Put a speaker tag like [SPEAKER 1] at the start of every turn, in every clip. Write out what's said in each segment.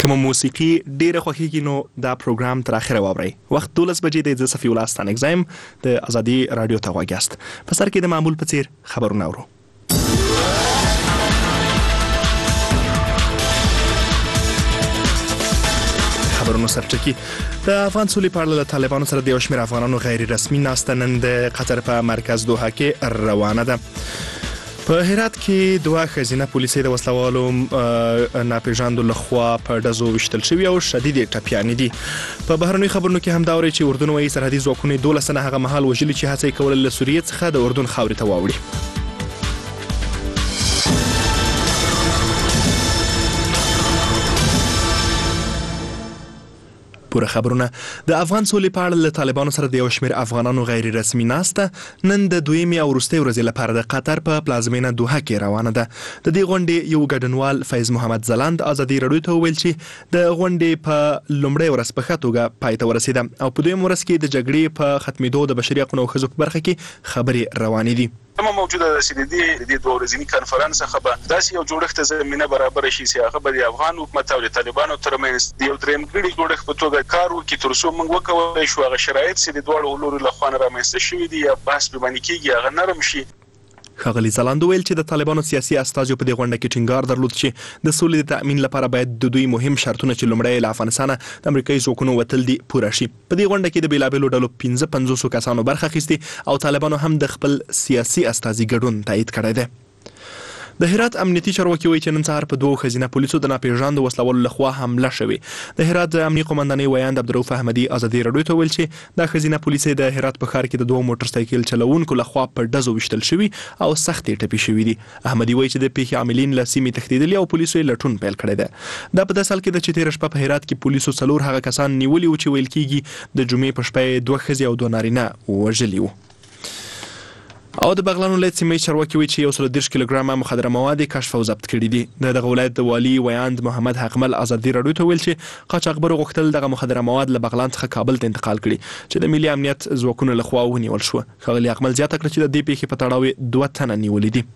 [SPEAKER 1] کوم موسیقي ډیره خوښیږي نو دا پروګرام تر اخره واورئ. وخت 12 بجې د صفی الله ستانک زایم د ازادي رادیو ته غواګست. په سر کې د معمول په څیر خبرونه اورو. خبرونو سرچکی د افغان سولې په اړه له طالبانو سره د یو شمېر افغانانو غیر رسمي ناسته نن د قطر په مرکز دوحه کې روانه ده. په هرات کې دوه ښځینه پولیسې د وسلوالو ناپېژاندو لخوا په ډزو ویشتل شوي او شدید ټپیانې دي. په بهرنیو خبرونو کې هم دا اورئ چې اردن وايي سرحدي ځواکونه 12 تنه هغه مهال وژلي چې هڅه یې کوله له سوریې څخه د اردن خاورې ته واوړي. پوره خبرونه د افغان سولې په اړه له طالبانو سره د یو شمېر افغانانو غیر رسمي ناسته نن د دویمې او وروستۍ ورځې لپاره د قطر په پلازمینه دوحه کې روانه ده. د دې غونډې یو ګډونوال فیض محمد ځلاند ازادي رادیو ته وویل چې د غونډې په لومړۍ ورځ په ښه توګه پای ته ورسېده او په دویمه ورځ کې د جګړې په ختمېدو د بشري حقونو او ښځو په برخه کې خبرې روانې دي.
[SPEAKER 2] موجوده ده چې د دې دوه ورځني کنفرانس څخه به داسې یو جوړښت زمينه برابر شي چې هغه به د افغان حکومت او د طالبانو ترمنځ د یو درېمګړي جوړښت په توګه کار وکړي تر څو موږ وکولای شو هغه شرایط چې د دواړو لورو لخوا رامنځته شوي دي یا بحث به باندې کېږي هغه نرم شي.
[SPEAKER 1] ښاغلي ځلاند ویل چې د طالبانو سیاسي استازو په دې غونډه کې ټینګار درلود چې د سولې د تأمین لپاره باید د دوی مهم شرطونه چې لومړی له افغانستانه د امریکایي ځواکونو وتل دي پوره شي. په دې غونډه کې د بیلابېلو ډلو 55 کسانو برخه اخیستې او طالبانو هم د خپل سیاسي استازي ګډون تایید کړی دی. د هرات امنیتي چارواکي وایي چې نن سهار په دوه ښځینه پولیسو د ناپېژاندو وسلوالو لخوا حمله شوې. د هرات د امنیتي قومندانۍ ویاند عبدالرؤف احمدي ازادي رادیو ته ویل چې دا ښځینه پولیسې د هرات په ښار کې د دوه موټر سایکل چلوونکو لخوا په ډزو ویشتل شوي او سختې ټپي شوي دي. احمدي وایي چې د پیښې عاملین له سیمې تښتېدلي او پولیسو یې لټون پیل کړی دی. دا په داسې حال کې ده چې تېره شپه په هرات کې پولیسو 4 هغه کسان نیولي وو چې ویل کېږي د جمعې په شپه یې 2 ښځې او 2 نارینه وژلي وو. او د بغلان ولایت سیمې چارواکي وایي چې 130 کیلوګرامه مخدره مواد کشف او ضبط کړي دي. دغه ولایت د والي ویاند محمد حقمل ازادي رادیو ته ویل چې قاچاقبرو غوښتل دغه مخدره مواد له بغلان څخه کابل ته انتقال کړي چې د ملي امنیت ځواکونو لخوا ونیول شو. ښاغلي حقمل زیاته کړه چې د دې پیښې په تړاو 2 تنه نیولي دي.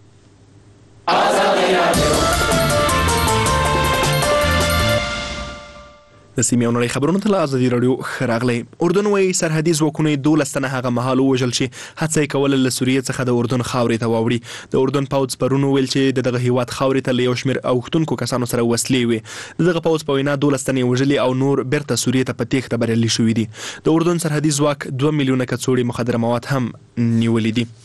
[SPEAKER 1] د سیمې او نړۍ خبرونو ته له ازادي رادیو ښه راغلی. اردن وايي سرحدي ځواکونه 12 تنه هغه مهال ووژل چې هڅه یې کوله له سوریې څخه د اردن خاورې ته واوړي. د اردن پوځ پرون ویل چې دغه هیواد خاورې ته له یو شمېر اوښتونکو کسانو سره وسلې وې. دغه پوځ په وینا 12 تنې وژلي او نور بیرته سوریې ته په تېښته بریالي شوي دي. د اردن سرحدي ځواک 2 میلیونه کڅوړې مخدره مواد هم نیولي دي.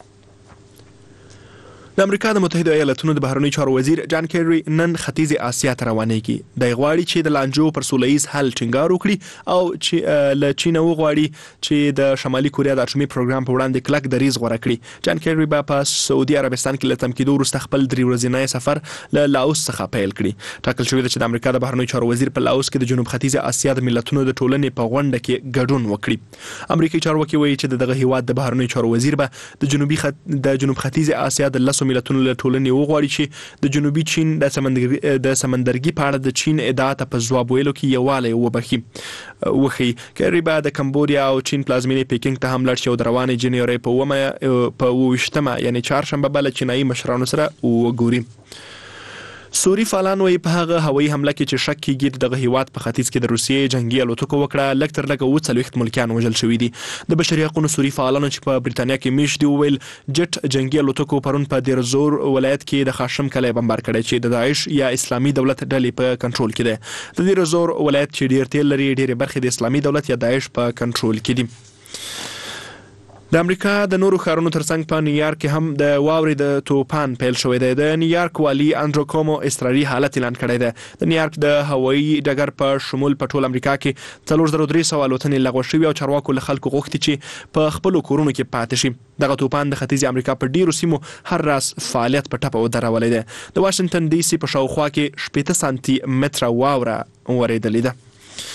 [SPEAKER 1] د امریکا د متحده ایالاتونو د بهرنیو چارو وزیر جان کیری نن ختیځې اسیا ته روانېږي. دی غواړي چې د لانجو پر سوله ییز حل ټینګار وکړي او چې له چین وغواړي چې د شمالي کوریا د اټومي پروګرام په وړاندې کلک دریځ غوره کړي. جان کیری به په سعودي عربستان کې له تم کېدو وروسته خپل 3 ورځنی سفر له لاوس څخه پیل کړي. ټاکل شوی دی چې د امریکا د بهرنیو چارو وزیر په لاوس کې د جنوب ختیځې اسیا د ملتونو د ټولنې په غونډه کې ګډون وکړي. امریکایي چارواکي وایي چې دغه هیواد د بهرنیو چارو وزیر به د جنوب ختیځې اسیا د 10 ملتونو له ټولنې وغواړي چې د جنوبي چین د سمندرګي په اړه د چین ادعا ته په ځواب ویلو کې یووالی وښيي. کیری به د کمبودیا او چین پلازمینې پیکینګ ته هم لاړ شي او د روانې جنوري په 28مه یعنی چهارشنبه به له چینایي مشرانو سره وګوري. سوري فعالان وايي په هغه هوایي حمله کې چې شک کېږي دغه هیواد په ختیځ کې د روسیې جنگي الوتکو وکړه لږ تر لږه 40 ملکیان وژل شوي دي. د بشري حقونو سوري فعالانو چې په بریتانیا کې میشت دي وویل جټ جنگي الوتکو پرون په دیر زور ولایت کې د خاشم کلی بمبار کړی چې د داعش یا اسلامي دولت ډلې په کنټرول کې دی. د دیر زور ولایت چې ډیر تیل لري ډیرې برخې د اسلامي دولت یا داعش په کنټرول کې دي. د امریکا د نورو ښارونو ترڅنګ په نیویارک کې هم د واورې د توپان پیل شوی دی. د نیویارک والي انډرو کومو اضطراري حالت اعلان کړی دی. د نیویارک د هوایي ډګر په شمول په ټول امریکا کې 4300 الوتنې لغوه شوي او چارواکو له خلکو غوښتي چې په خپلو کورونو کې پاتې شي. دغه توپان د ختیځې امریکا په ډیرو سیمو هر راز فعالیت په ټپه ودرولی دی. د واشنگټن ډي سي په شاوخوا کې 80 سانتي متره واوره ورېدلې ده.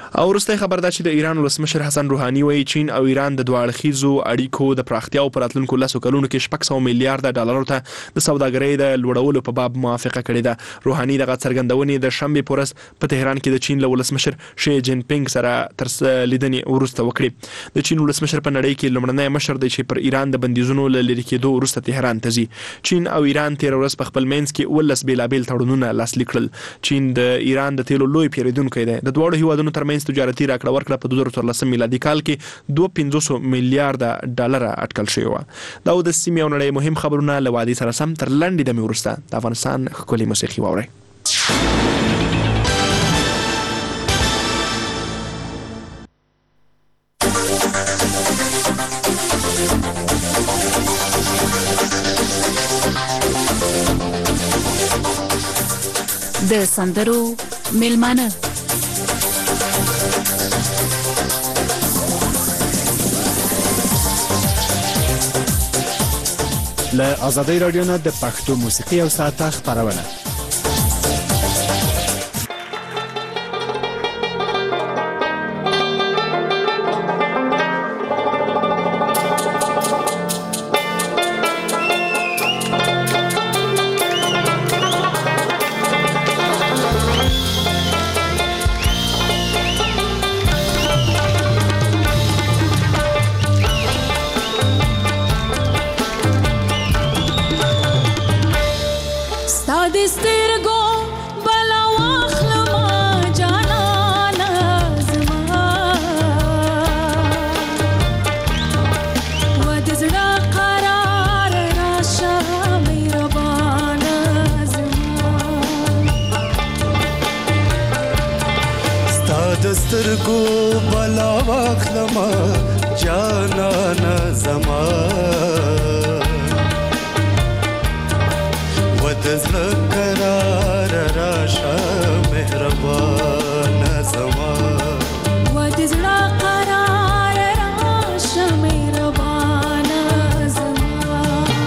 [SPEAKER 1] او وروسته خبر دا چې د ایران ولسمشر حسن روحاني وایي چین او ایران د دوه اړخیزو اړیکو د پراختیا او راتلونکو 10 کلونو کې 600 میلیارډ ډالرو ته د سوداګرۍ د لوړولو په باب موافقه کړې ده. روحاني دغه څرګندونې د شنبه پورس په تهران کې د چین له ولسمشر شي جین پینګ سره تر لیدنې وروسته وکړي. د چین ولسمشر په نړۍ کې لومړنی مشر دی چې پر ایران د بندیزونو لری کېدو وروسته تهران ته ځي. چین او ایران تیر ورځ په خپل منځ کې ولس بیلابیل تړونونه لاسلیک کړل. چین د ایران د تیلو لوی پیریدونکی دی. د دوه هیوادونو ترمنځ تجارتي راکړه ورکړه په 2013 میلادي کال کې 250 میلیارډ ډالر اټکل شوی و. دا د سیمې او نړۍ مهم خبرونه له وادي سره سم تر لنډې دمې وروسته د افغانستان ښکلې موسیقي واورئ.
[SPEAKER 3] د سندرو میلمانه
[SPEAKER 4] له آزادۍ رادیو نه د پښتو موسیقي او ساعته خبرونه.
[SPEAKER 5] دسترګو بلا واخلما جانانا زما ودزړه قرار راشه مهربان زما
[SPEAKER 6] ودزړه قرار راشه مهربان زما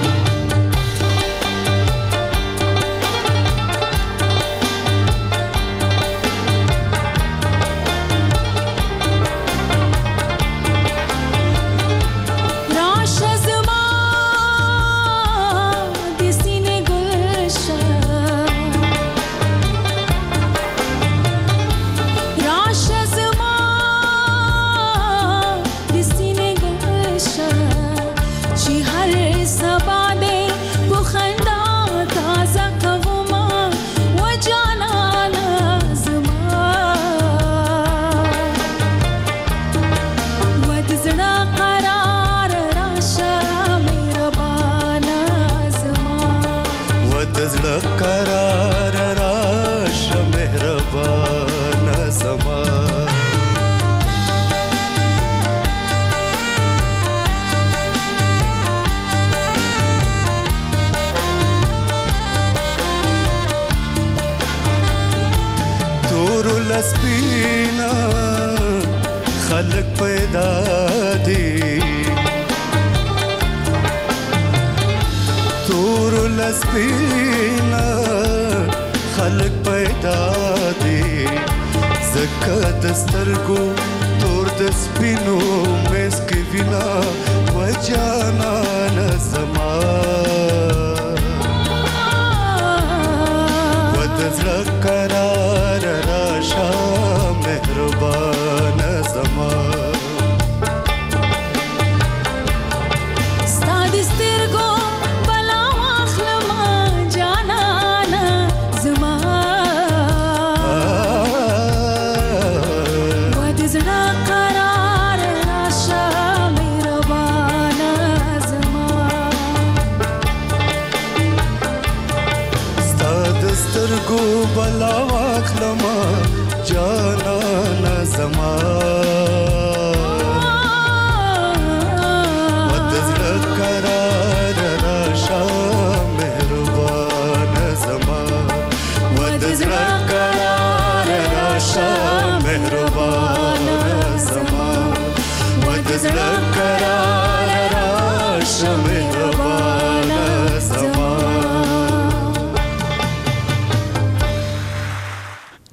[SPEAKER 5] قرار راشه مهربان زما تور لسپینا خلق پیدا دی تور لسپینا خلق پیدا دی زکه دسترګو تور د سپینو مسک وینا و جانان زما و دزړه قرار راشه مهربان زما بلا واخلما جانانا زما ودزړه قرار راشه مهربان زما ودزړه قرار راشه مهربان زما ودزړه قرار راشه مهربان زما.
[SPEAKER 4] د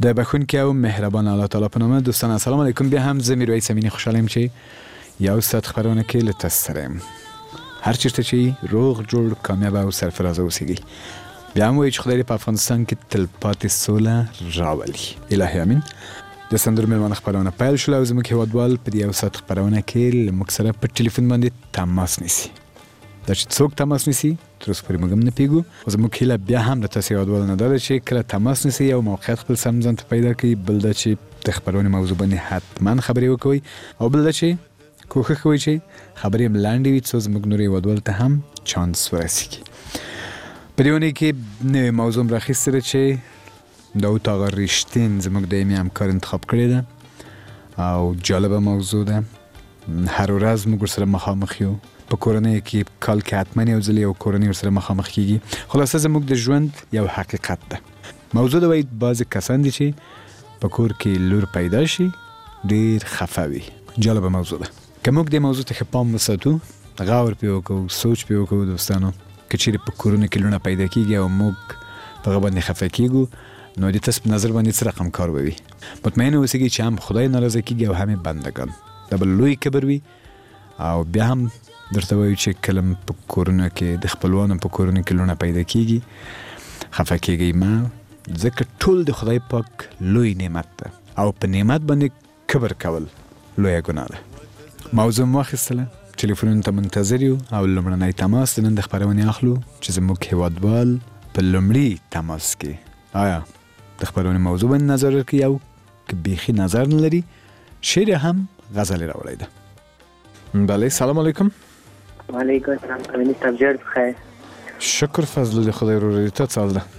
[SPEAKER 4] د بخونکي او مهربان الله تعالی په نامه. دوستان السلام علیکم. بیا هم زه میرویس امینی خوشحالم چې یو ساعت خبرونه کې له تاسو سره یم. هر چیرته چې روغ جوړ کامیاب او سرفراز اوسئ. بیا هم وایي چې خدای په افغانستان کې تلپاتې سوله راولي. الهي امین. د سندرو مېلمانه خبرونه پیل شول او زموږ هیوادوال په دې یو ساعت خبرونه کې له موږ سره په ټلیفون باندې تماس نیسي. دا چې څوک تماس نیسي تر اوسه پورې موږ هم نه پوهېږو. خو زموږ هیله بیا هم د تاسو هیوادوالو نه دا ده چې کله تماس نیسي یو موقعیت خپل سم ځان ته پیدا کړي، بل دا چې د خبرونې موضوع باندې حتما خبرې وکوئ، او بل دا چې کوښښ کوئ چې خبرې هم لنډې وي څو زموږ نورو هیوادوالو ته هم چانس ورسیږي. په دې اونۍ کې نوې موضوع م راخیستې ده چې داود آقا ریشتین زموږ دایمي همکار انتخاب کړې ده او جالبه موضوع ده. هر ورځ موږ ورسره مخامخ یو. په کورنۍ کې کال کې حتما یو ځل یو کورنۍ ورسره مخامخ کیږي. خلاصه زموږ د ژوند یو حقیقت ده. موضوع ده وایي بعضې کسان دي چې په کور کې لور پیدا شي ډېر خفه وي. جالبه موضوع ده. که موږ دې موضوع ته ښه پام وساتو، غور پرې وکړو، سوچ پرې وکړو دوستانو، که چیرې په کورونو کې لورونه پیدا کیږي او موږ په هغه باندې خفه کیږو، نو د تاسو په نظر باندې څه رقم کار به وي؟ مطمئن اوسئ چې هم خدای ناراضه کیږي او هم بندگان. دا بل لوی کبر وي. او بیا هم درته وایو چې کله په کورونو کې د خپلوانو په کورونو کې لورونه پیدا کیږي خفه کیږئ مه، ځکه ټول د خدای پاک لوی نعمت ده او په نعمت باندې کبر کول لویه ګناه ده. موضوع مو واخیستله، ټلیفونونو ته منتظر یو او لومړنی تماس د نن د خپرونې اخلو چې زموږ هیوادوال په لومړي تماس کې آیا د خبرونې موضوع باندې نظر ورکړي او که بیخي نظر نه لري شعر هم غزل راوړی ده. بله سلام علیکم.
[SPEAKER 7] وعلیکم السلام. امینی صاحب جوړ بخیر.
[SPEAKER 4] شکر فضل د خدای ورور. ته څه حال ده؟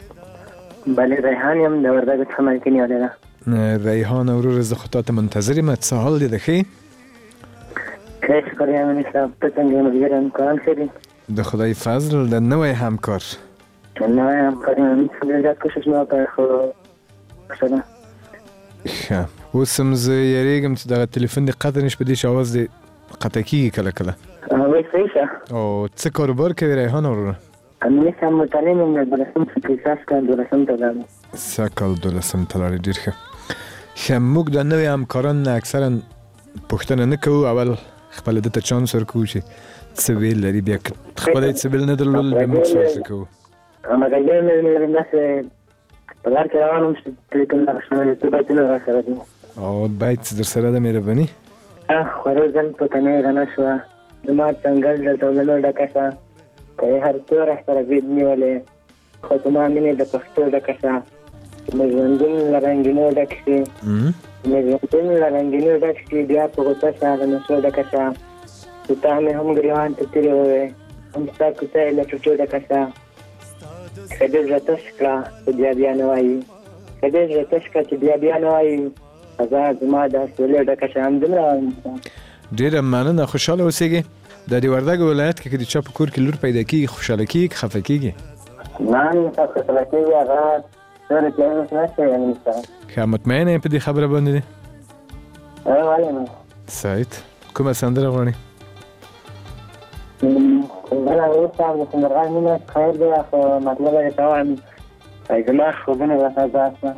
[SPEAKER 7] بله ریحان یم د وردګو څخه ملکي نیولې ده.
[SPEAKER 4] ریحان ورور زه خو تا ته منتظر یم. څه حال دی د ښې؟
[SPEAKER 7] ښه شکر یم امینی صاحب. ته څنګه یې ملګري همکاران ښه دي؟
[SPEAKER 4] د خدای فضل د نوی همکار
[SPEAKER 7] نوی همکار یم امینی صاحب. ډېر زیات کوشش مې وکړی خو ښه ده.
[SPEAKER 4] ښه اوس هم زه یېرېږم چې دغه تلیفون دې قطع نه شي په دې چې اواز دې قطع کېږي کله کله.
[SPEAKER 7] وایي صحیح شه.
[SPEAKER 4] او څه کاروبار کوي ریحان وروره؟
[SPEAKER 7] امیني صاحب متعلم یم. د 12 صفحې ساس کال 12 ته لاړم.
[SPEAKER 4] سږ کال 12 ته لاړې. ډېر ښه. ښه موږ د نوي همکاران نه اکثرا پوښتنه نه کوو، اول خپله ده ته چانس ورکوو چې څه ویل لري، بیا که خپله یې څه ویل نه درلودل بیا موږ څه کوو.
[SPEAKER 7] مګر مې داسې په لار کې روان وم چې ټلیفون راغلی څه بیتونه راسره دي.
[SPEAKER 4] او بیت در سره ده مهرباني؟
[SPEAKER 7] خورو ځل پوتنۍ رڼه شوه، زما څنګل د ټولنو ډکه شه، که یې هر توره سره بید نیولې، خو زما مینې د پښتو ډکه شه، مې ژوندون له رنګینو ډک شي، مې ژوندون له رنګینو ډک شي، بیا په غوسه شه د نشو ډکه شه، چې تا مې هم ګریوان ته تېرې ووې، هم ستا کوڅه یې له ټوټو ډکه شه، که دې زړه تش کړه چې بیا نه وایي، که دې زړه تش کړه چې بیا نه وایي، فضا زما د سولې ډکه شه. همدومره وایم.
[SPEAKER 4] ډېره مننه. خوشحاله اوسېږي. د دې وردګو ولایت کې که د چا په کور کې لور پیدا کېږي خوشحاله کېږي که خفه کېږي؟
[SPEAKER 7] نه صاحب خوشحاله کېږي. هغه نورې پلانونه نشته امیني صاحب.
[SPEAKER 4] ښه مطمئنه یې په دې خبره باندې دی؟
[SPEAKER 7] ولې نه.
[SPEAKER 4] سعید کومه سندره غواړې؟
[SPEAKER 7] سندره امیني صاحب د سندرغاړي مینه خیر دی، خو مطلب یې ته وایم زما خوبونه له تازه شوه.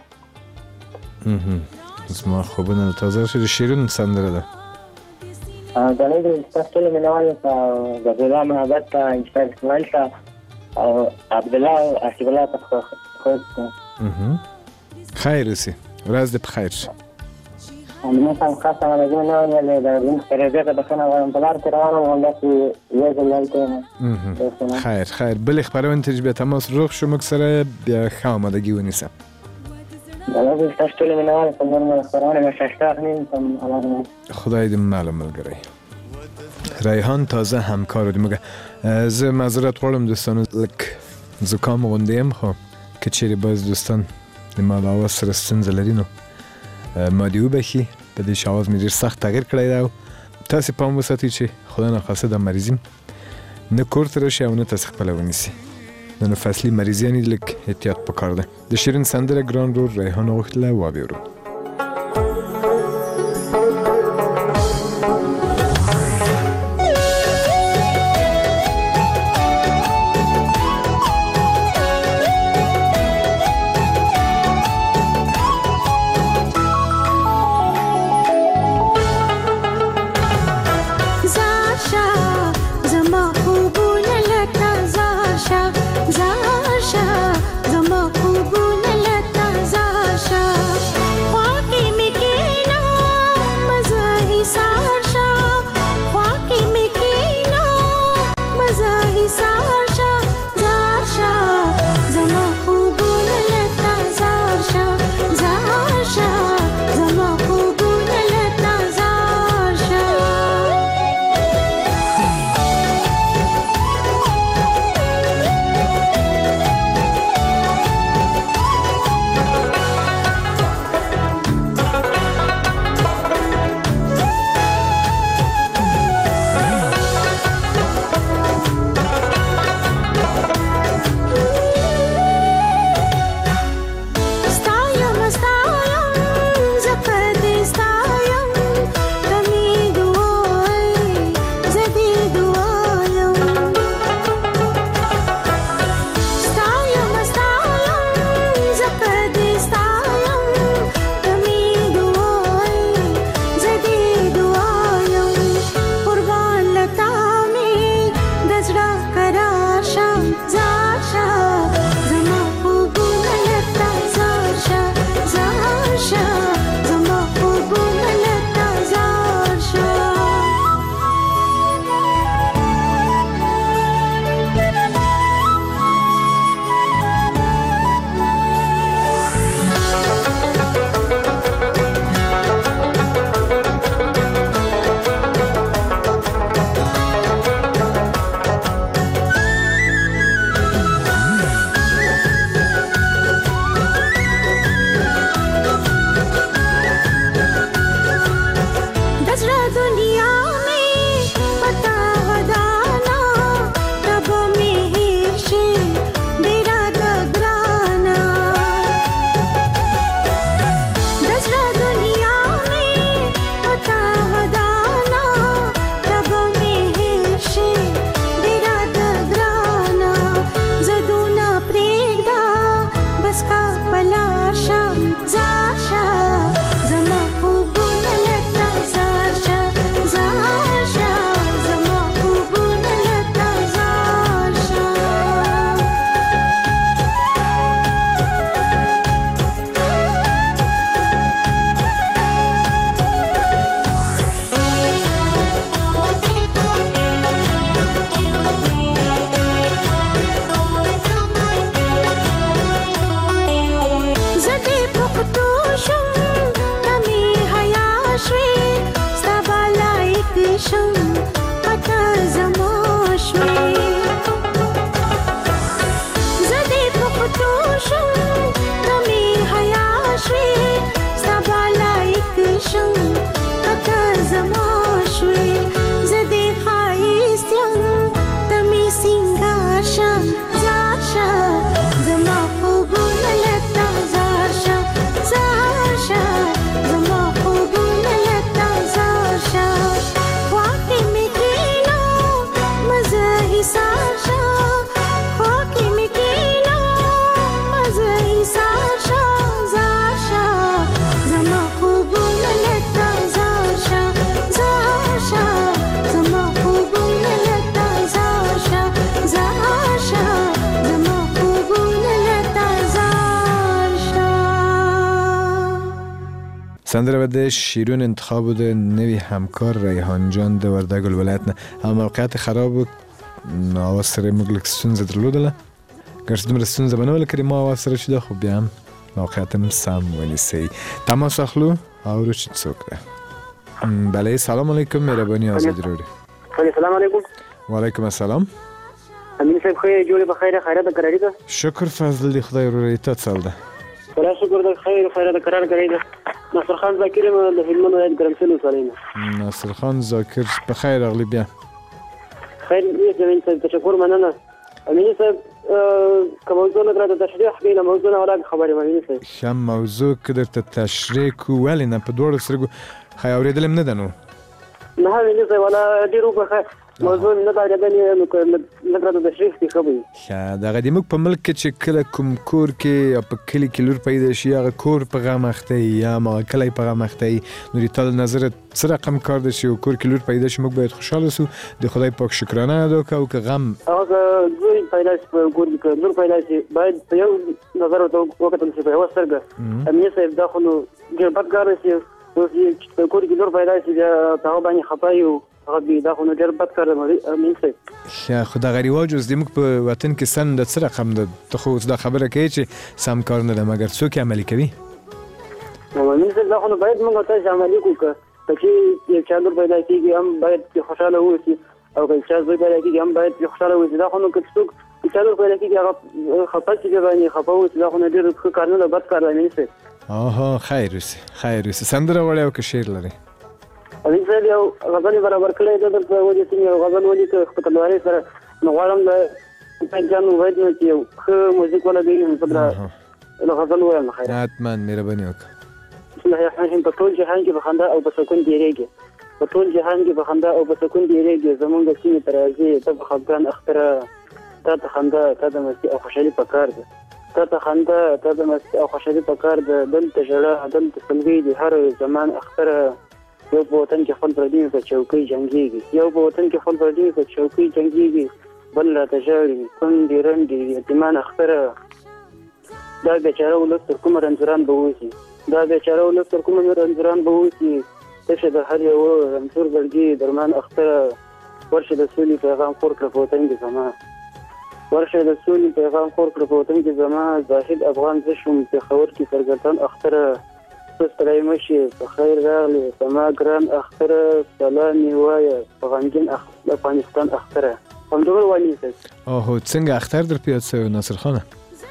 [SPEAKER 4] زما خوبونه له تازه شوه. د شیرین سندره ده.
[SPEAKER 7] ځانۍ د ستاسو ټولو مینهوالو ته او د عبدالله محبت ته انجفار اسماعیل ته او عبدالله او حسیب الله ته خوښ ته
[SPEAKER 4] خیر اوسې. ورځ دې په خیر شه.
[SPEAKER 7] امیني صاحب خاصه ملګري نه ویلې د زموږ خپرېدو ته بښنه غواړم. په لار کې روان وم همداسې یو ځل دلته یم.
[SPEAKER 4] خیر بلې خپرونې ته چې بیا تماس روغ شو موږ سره بیا ښه آمادګي ونیسه.
[SPEAKER 7] ستاسو ټولو مینهوالو ته نور مې خپرونې مې ښایسته اخلي.
[SPEAKER 4] خدای دې معلوم ملګری. ریحان تازه همکار دی. موږ زه معذرت غواړم دوستانو، لږ زکام غوندې یم، خو که چیرې باز دوستان د ما له اواز سره ستونزه لري نو ما دې وبښي. په دې چې اواز مې ډېر سخت تغییر کړی دی او تاسې پام وساتئ چې خدای ناخواسته دا مریضیم نه کور ته راشي او نه تاسې خپله ونیسي. نو فصلي مریضیانې لږ احتیاط پکار دی. د شیرین سندره ګران رور ریحان غوښتله وابېورو. سندره به د شیرون انتخاب د نوی همکار ریحان جان د وردګ ولایت نه. هم موقعیت خراب و آواز سره موږ لږ ستونزه درلودله، ګرځ دومره ستونزه به نه وه لکه ما آواز سره چې ده، خو بیا هم موقعیت هم سم ونیسئ. تماس اخلو اورو چې څوک ده. بله سلام علیکم، مهرباني آزادي راوړئ.
[SPEAKER 7] سلام علیکم.
[SPEAKER 4] وعلیکم السلام.
[SPEAKER 7] امین صاحب خیر جوړې په خیره خیرات قراری ده.
[SPEAKER 4] شکر فضل دی خدای وروره. ته څه حال ده؟
[SPEAKER 7] خدا شکر ده خیر خیرات قرار قراری ده. ناصر خان ذاکر یم د هلمند ولایت ګرمسل ولسوالۍ نه.
[SPEAKER 4] ناصر خان ذاکر په خیر راغلی. بیا
[SPEAKER 7] خیر امین صاحب تشکر مننه. امین صاحب که موضوع نه درته تشریح کړي نه موضوع نه ولا خبرې امین صاحب.
[SPEAKER 4] ښه موضوع که درته تشریح کړو ولې نه په دواړو سترګو ښه اورېدلی هم نه ده نو.
[SPEAKER 7] نه امین صاحب ولا ډېر وبخښه موضوع نه دا اورېدلې نو که لږ راته تشریح کړي ښه به وي.
[SPEAKER 4] ښه دغه د موږ په ملک کې چې کله کوم کور کې یا په کلي کې لور پیدا شي هغه کور په غم اخته وي یا هغه کلی په غم اخته وي، نو د تا له نظره څه رقم کار ده چې یو کور کې لور پیدا شي موږ باید خوشحاله سو، د خدای پاک شکرانه ادا کړو. که غم
[SPEAKER 7] هغه زوی پیدا شي په کور کې که لور پیدا شي باید په یو نظر ورته وکتل شي په یوه سترګه. امین صاحب دا خو نو ډېر بد کار دی چې په کور کې لور پیدا شي بیا په هغه باندې خفه یو دا خو نو ډېر بد کار دی امین صاحب.
[SPEAKER 4] ښه خو دغه رواج اوس زموږ په وطن کې سن د څه رقم ده؟ ته خو اوس دا خبره کوې چې سم کار نه ده مګر څوک یې عملي کوي؟
[SPEAKER 7] امین صاحب دا خو نو باید موږ تاسې عملي کړو که چې یو چا لور پیدا کېږي هم باید خوشحاله واوسي او که چا زوی پیدا کېږي هم باید خوشحاله واوسي. دا خو نو که څوک چا لور پیدا کېږي هغه خفه شي بیا باندې خفه واوسي دا خو نو ډېر ښه کار نه ده بد کار دی امین صاحب.
[SPEAKER 4] آها خیر اوسې خیر اوسې. سندره غواړې او که شعر لرې؟
[SPEAKER 7] امین صاحب یو غزل برابر کړی ده درته ولیکم یو غزل ولیکه په تلوارۍ سره نو غواړم د جان وحید نه چې یو ښه موزیک ولګوي نو زه غزل ووایم. خیر
[SPEAKER 4] حتما مهرباني وکړه.
[SPEAKER 7] بسم الله الرحمن الرحیم. په ټول جهان کې په خندا او په سکون تېرېږي، په ټول جهان کې په خندا او په سکون تېرېږي، زمونږ سیمې ته راځي ته په خفګان اختره، تا ته خندا تا د مستي او خوشحالي پکار ده، تا ته خندا تا د مستي او خوشحالي پکار ده، دلته ژړا دلته سلګۍ د هر زمان اختره، یو په وطن کې خپل پردي په چوکۍ جنګېږي، یو په وطن کې خپل پردي په چوکۍ جنګېږي، بل راته ژاړي کونډې رنډې یتیمان اختره، دا بیچاره ولس تر کومه رنځوران به اوسي، دا بیچاره ولس تر کومه رنځوران به اوسي، تشه د هر یوه رنځور زړګي درمان اختره، ورشه د سولې پیغام خور کړه په وطن کې زما، ورشه د سولې پیغام خور کړه په وطن کې زما، زاهد افغان زه شوم پېښور کې سرګردان اختره، ستړی مشي په خیر راغلی زما ګران اختره، سلام یې وایه په غمګین افغانستان اختره. همدغه وایي صاحب.
[SPEAKER 4] اوهو څنګه اختر در پیاد شوی ناصر خانه؟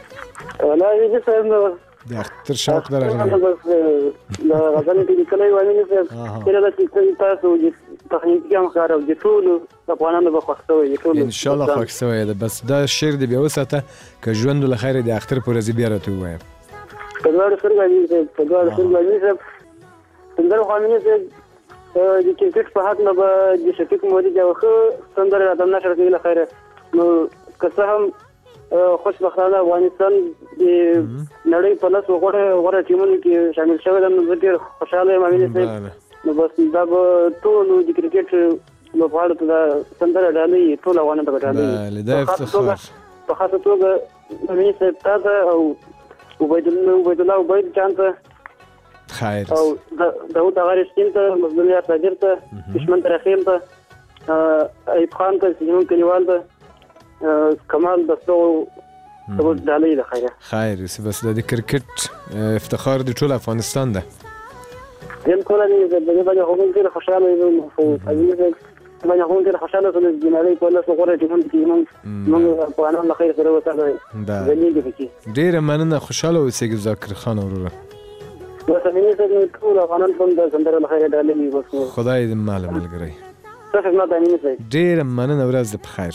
[SPEAKER 7] والله زه صاحب نو
[SPEAKER 4] د اختر شوق در راغلی.
[SPEAKER 7] بس د غزل کې لیکلی وایي صاحب کله چې تاسو تخنیکي هم کار او د ټولو افغانانو به خوښ شوی ټولو
[SPEAKER 4] انشاءالله خوښ شوی ده. بس دا شعر دې بیا وساته که ژوند له خیره د اختر په ورځې بیا راته ووایه.
[SPEAKER 7] په دواړو سترګو امین صاحب په دواړو سترګو امین صاحب. سندره خو امین صاحب د کرکټ په حق نه به د شفیق مرید یوه ښه سندره راته نشر کوي له خیره، نو که څه هم خوشبختانه افغانستان د نړۍ په لسو غوره ټیمونو کې شامل شوی ده، نو زه ډېر خوشحاله یم امین صاحب. نو بس دا به ټولو د کرکټ لوبغاړو ته دا سندره ډالۍ ټول افغانانو ته به ډالۍ په خاصه توګه امین صاحب تا ته او عبیدالله عبید جان ته
[SPEAKER 4] خیر
[SPEAKER 7] او داود هغه رشتین ته مظلوم یار صادر ته دشمن ترخیم ته ایوب خان ته سلیمان کلیوال ته کمال دستو ته ډالۍ ده خیره.
[SPEAKER 4] خیر بس د کرکټ افتخار د ټول افغانستان ده.
[SPEAKER 7] بالکل نه زه به هغه ډېر خوشاله یم خو عزیز باندې هغه ډېر خوشاله سره د جنالي په لاسو غوړې ټیمون کې موږ افغانان له خیر سره وساته زميږ پکې ډېر
[SPEAKER 4] مننه. خوشاله اوسئ ذاکر خان وروره.
[SPEAKER 7] بس امین صاحب ټول افغانان په دې سندره له خیر ډالۍ بس
[SPEAKER 4] خدای دې مال ملګری.
[SPEAKER 7] څه خدمت امین صاحب.
[SPEAKER 4] ډېر مننه ورځ په خیر.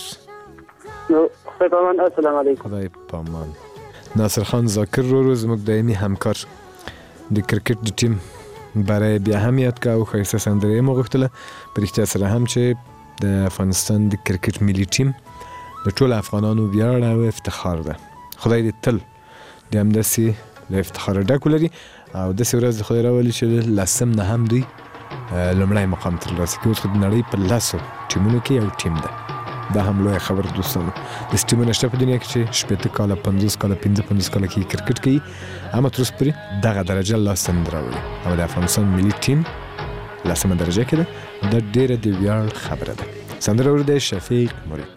[SPEAKER 7] نو خدای پامان السلام علیکم.
[SPEAKER 4] خدای پامان. ناصر خان ذاکر وروره زموږ دایمي همکار د کرکټ د ټیم برای بیا هم یاد که او ښایسته سندره یې مو غوښتله. په رښتیا سره هم چې د افغانستان د کرکټ ملي ټیم د ټولو افغانانو ویاړ او افتخار ده. خدای دې تل د همداسې له افتخاره ډک ولري او داسې ورځ د خدای راولي چې لسم نه هم دوی لومړی مقام ترلاسه کړي. اوس خو د نړۍ په لسو ټیمونو کې یو ټیم ده دا هم لوی خبر دوستانو. د سټیمونه شته په دنیا کې چې 80 کاله 50 کاله 55 کاله کې کرکټ کوي، اما تر اوسه پورې دغه درجه لاسته نه راوړي او د افغانستان ملي ټیم لسمه درجه کې ده. دا ډیره د ویاړ خبره ده. سندره ورده شفیق مرید.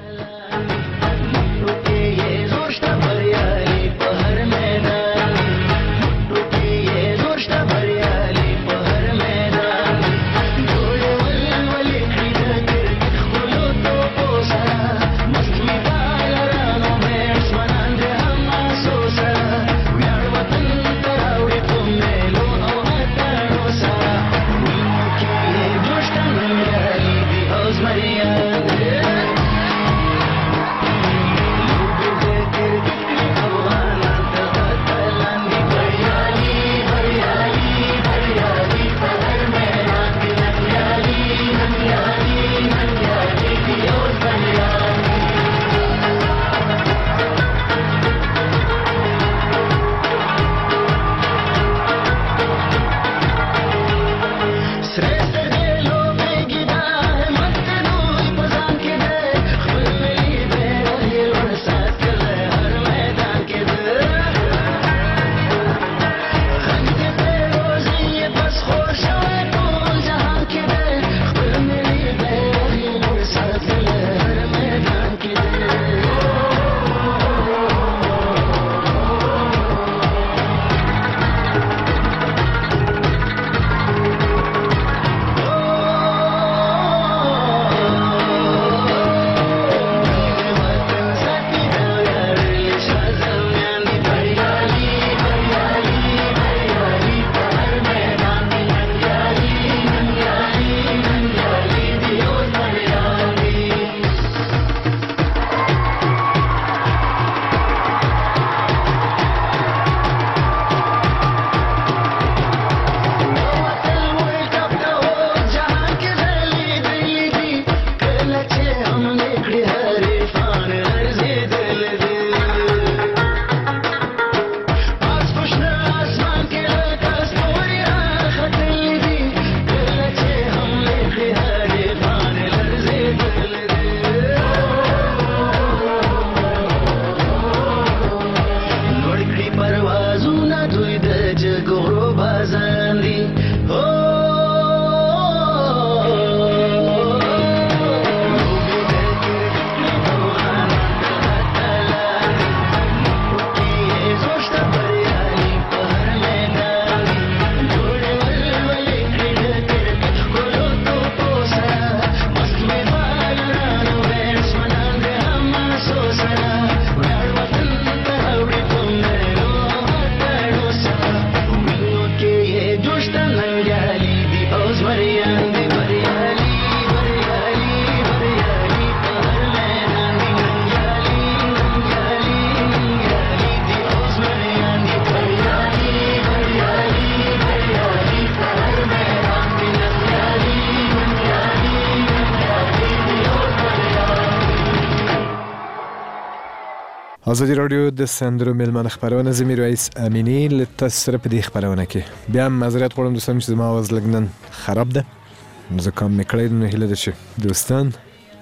[SPEAKER 4] ازادي رادیو د سندرو ملمن خبرونه زمیر رئیس امینی لتسر په دې خبرونه کې بیا معذرت غواړم دوستان چې زما आवाज لګنن خراب ده زکام میکړی نه هله ده چې دوستان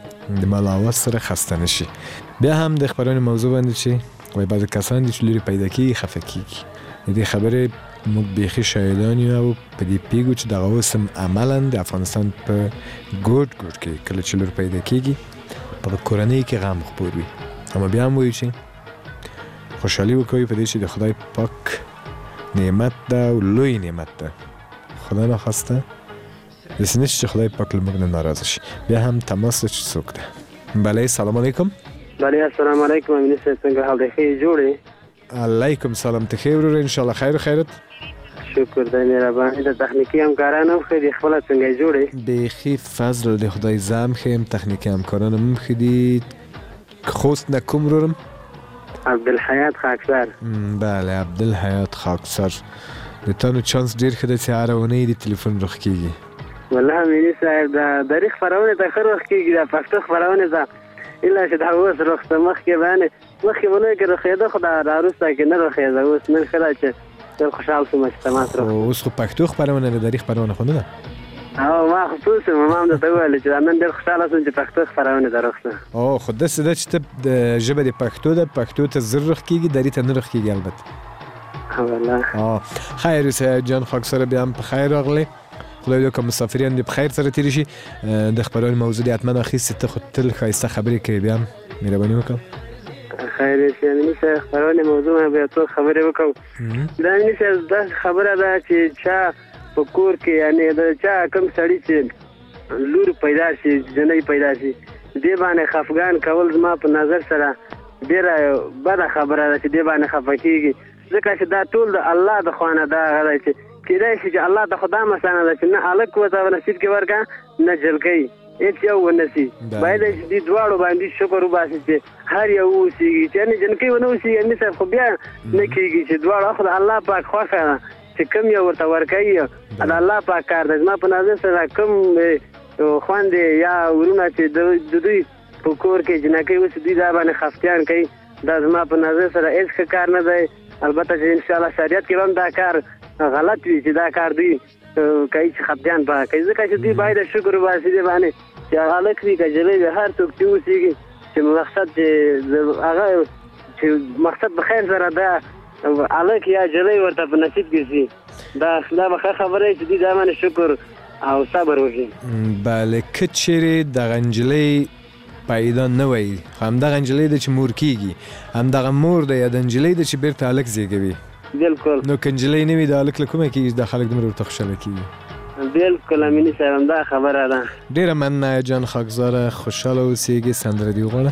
[SPEAKER 4] د مال आवाज سره خسته نشي. بیا هم د خبرونه موضوع باندې چې وای بعض کسان دي چې لري پیدا کی خفه کیږي. دې خبره موږ بيخي شاهدان یو په دې پیګو چې دغه وسم عملاً د افغانستان په ګوټ کې کله چې لري پیدا کیږي په کورنۍ کې غم خپور وي. اما بیا هم وایي چې خوشحالي وکوي په دې چې د خدای پاک نعمت ده او لوی نعمت ده. خدا نخواسته داسې نشي چې خدای پاک له موږ نه ناراضه شي. بیا هم تماس چې څوک ده. بله سلام علیکم.
[SPEAKER 7] بله السلام علیکم امینی صاحب څنګه حال دی ښه جوړې؟ علیکم
[SPEAKER 4] سلام ته ښه وروره انشاءالله خیر خیرت.
[SPEAKER 7] شکر دی مهرباني د تخنیکي همکاران هم ښه دي خپله څنګه جوړې؟
[SPEAKER 4] بیخي فضل د خدای زم ښه یم تخنیکي همکاران هم ښه دي. خوست نه کوم ورورم؟
[SPEAKER 7] عبدالحیات خاکسر.
[SPEAKER 4] بله عبدالحیات خاکسر د تانو چانس ډیر ښه دی چې هره اونۍ د تلیفون رخ کېږي.
[SPEAKER 7] والله امیني صاحب د تاریخ خپرونې ته ښه رخ کېږي د پښتو خپرونې ته الا چې دا اوس رخصه مخکې باندې مخکې به نه کې رخېده خو دا راوروسته کې نه رخېده اوس نن ښه ده چې ډېر خوشحال شوم چې تماس رخ.
[SPEAKER 4] اوس خو پښتو خپرونه د تاریخ خپرونه خو نه ده.
[SPEAKER 7] او ما خصوصا ما هم ته ویل چې نن ډېر خوشاله شوم چې پښتو خبرونه دروخته
[SPEAKER 4] او خو د څه چې ته د ژبه د پښتو ته زرخ کیږي دری ته نرخ کیږي البته
[SPEAKER 7] والله
[SPEAKER 4] خیر سید جان خاکسار بیا هم په خیر راغلی خدای دې کوم مسافرین دې په خیر سره تیر شي د خبرونو موضوع دې حتما اخیستې ته خو تل ښایسته خبرې کوي بیا هم مهرباني وکړه
[SPEAKER 7] خیر شي امیني خبرونه موضوع به ته خبرې وکړو دا امیني دا خبره ده چې چا په کور کې یعنی دا چا کوم سړی چې لور پیدا شي جنې پیدا شي دې باندې خفګان کول زما په نظر سره ډیره بده خبره ده چې دې باندې خفه کیږي ځکه چې دا ټول د الله د خوانه دا غواړي چې کېدای شي چې الله د خدا مسانه ده چې نه الک وته نصیب کې ورکا نه جلګي هیڅ یو ونسي باید چې دې دواړو باندې شکر وباسي چې هر یو وسیږي چې نه جنکې ونه وسیږي نه صاحب خو بیا نه کېږي چې دواړو خو الله پاک خوښه چې کوم یو ورته ورکوي دا الله پاک کار دی زما په نظر سره کوم خویندې یا ورونه چې د دوی په کور کې جنکې اوس دوی دا باندې خفتیان کوي دا زما په نظر سره هیڅ کار نه دی البته چې ان شاء الله شریعت کې هم دا کار غلط وي چې دا کار دوی کوي چې خفتیان به کوي ځکه چې دوی باید شکر وباسي دې باندې چې هلک وي که جلۍ وي هر څوک چې اوسېږي چې مقصد چې هغه چې مقصد په خیر سره دا هلک یا جلۍ ورته په نصیب کې شي دا به ښه خبره چې دوی دا باندې شکر او صبر وکړي
[SPEAKER 4] بله که چیرې دغه نجلۍ پیدا نه وي همدغه نجلۍ ده چې مور کېږي همدغه مور ده یا د نجلۍ ده چې بیرته هلک زیږوي
[SPEAKER 7] بالکل
[SPEAKER 4] نو که نجلۍ نه وي د هلک له کومه کېږي دا خلک دومره ورته خوشحاله کېږي
[SPEAKER 7] بالکل امیني صاحب همدا خبره ده
[SPEAKER 4] ډېره مننه جان خاکزاره خوشحاله اوسېږي سندره دې وغواړه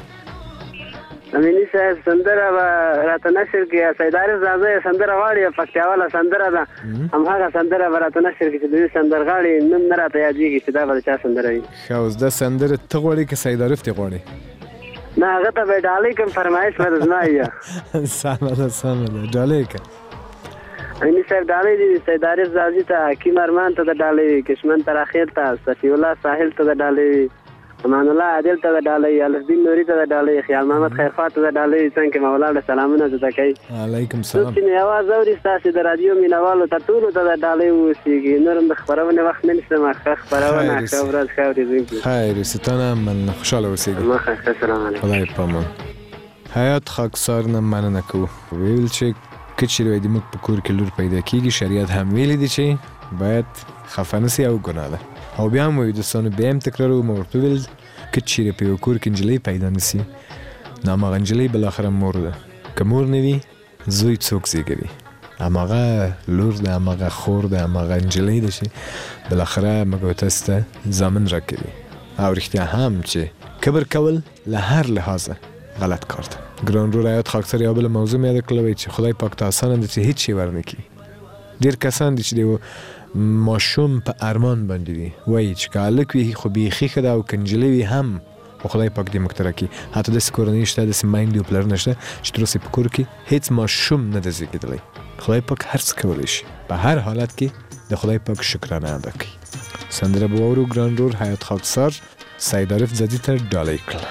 [SPEAKER 7] امیني صاحب سندره به راته نشر کړي سید عارف زاده سندره غواړي پکتیاواله سندره ده همهغه سندره به راته نشر کړي چې د دې سندرغاړي نوم نه راته یادېږي چې دا به د چا سندره وي
[SPEAKER 4] ښه اوس دا سندره ته غواړې که سید عارف دې غواړې
[SPEAKER 7] نه هغه ته به ډالۍ کوم فرمایش به زما یې
[SPEAKER 4] سمه ده سمه ده ډالۍ که
[SPEAKER 7] امیني صاحب ډالۍ دي سید عارف زاده ته حکیم ارمان ته د ډالۍ کشمن تر اخر ته صفی الله ساحل ته د ډالۍ امان الله عادل ته د ډالۍ الفدین نوري ته د ډالۍ خیال محمد خیرخوا ته د ډالۍ څنګه مولا له سلامونه زده کوي
[SPEAKER 4] علیکم سلام
[SPEAKER 7] چې نه आवाज اوري تاسو د رادیو مینوالو ته ټول ته د ډالۍ وسیږي نورم د خبرونه وخت نه نشم خبرونه خبرات خوري
[SPEAKER 4] خیر ستانه من خوشاله اوسېږم
[SPEAKER 7] مخه السلام علیکم
[SPEAKER 4] خدای پامان حیات خاکسار نه مننه کوو ویل چې که چیرې د موږ په کور کې لور پیدا کېږي شریعت هم ویلي دي چې باید خفه نسي او ګناه ده او بیا هم وایو دوستانو بیا هم تکراروو ما ورته وویل که چیرې په یو کور کې نجلۍ پیدا نسي نو هماغه نجلۍ بالاخره مور ده که مور نه وي زوی څوک زیږوي هماغه لور ده هماغه خور ده هماغه نجلۍ ده چې بالاخره موږ تاسو ته ضامن راکوي او رښتیا هم چې کبر کول له هر لحاظه غلط کار ده ګران ورور حیات خاکسار یو بله موضوع مې یاده کړله چې خدای پاک ته اسانه ده چې هیڅ شی ورنه کړي ډېر کسان دي چې د ماشوم په ارمان باندې وي وایي چې که هلک وي خو بیخي ښه ده او که نجلۍ وي هم خو خدای پاک دې موږ ته راکړي حتی داسې کورنۍ شته داسې میندې او پلرونه شته چې تر اوسه په کور کې هیڅ ماشوم نه ده زیږېدلی خدای پاک هر څه کولی شي په هر حالت کې د خدای پاک شکرانه ادا کړي سندره به واورو ګران ورور حیات خاکسار سید عارف زدي ته ډالۍ کړله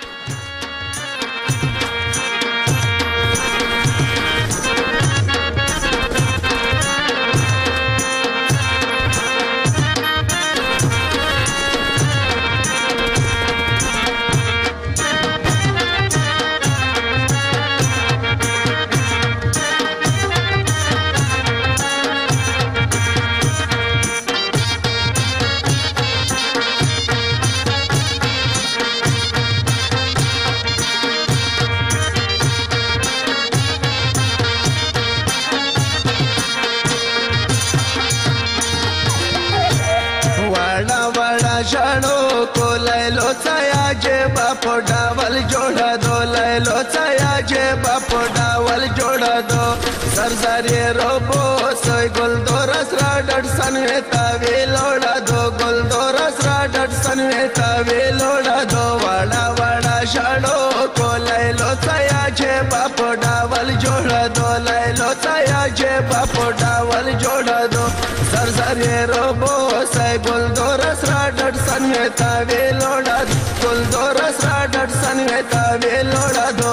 [SPEAKER 5] ژړو کو لیلو څایا جبا پډاول جوړا دو لیلو څایا جبا پډاول جوړا دو سرزاري روبو سوی ګل دورس را ډډ سن وتا ویلوړا دو ګل دورس را ډډ سن وتا ویلوړا دو واړه واړه ژړو کو لیلو څایا جبا پډاول جوړا دو لیلو څایا جبا پډاول جوړا دو سرزاري روبو سوی ګل دورس را ډډ سن وتا ویلوړا ګل دورس را ډډ سن وتا ویلوړا دو